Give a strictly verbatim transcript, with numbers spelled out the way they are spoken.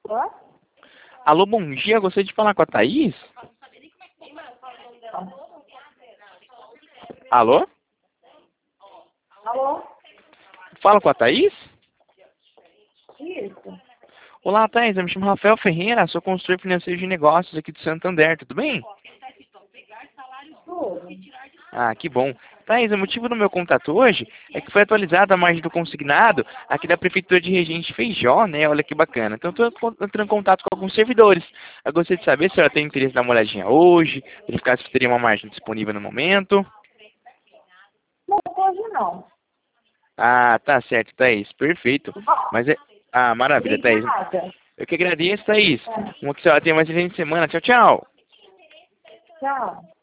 Hã? Alô, bom dia. Gostaria de falar com a Thaís? Alô? Alô? Fala com a Thaís? Isso. Olá, Thaís. Eu me chamo Rafael Ferreira, sou consultor financeiro de negócios aqui do Santander. Tudo bem? Tudo. Ah, que bom. Thaís, o motivo do meu contato hoje é que foi atualizada a margem do consignado aqui da Prefeitura de Regente Feijó, né? Olha que bacana. Então, estou entrando em contato com alguns servidores. Eu gostaria de saber se a senhora tem interesse em dar uma olhadinha hoje, verificar se teria uma margem disponível no momento. Não, hoje não. Ah, tá certo, Thaís. Perfeito. Bom, Mas é... Ah, maravilha, Thaís. obrigada. Eu que agradeço, Thaís. É, Uma que a senhora tenha mais excelente semana. Tchau, tchau. tchau.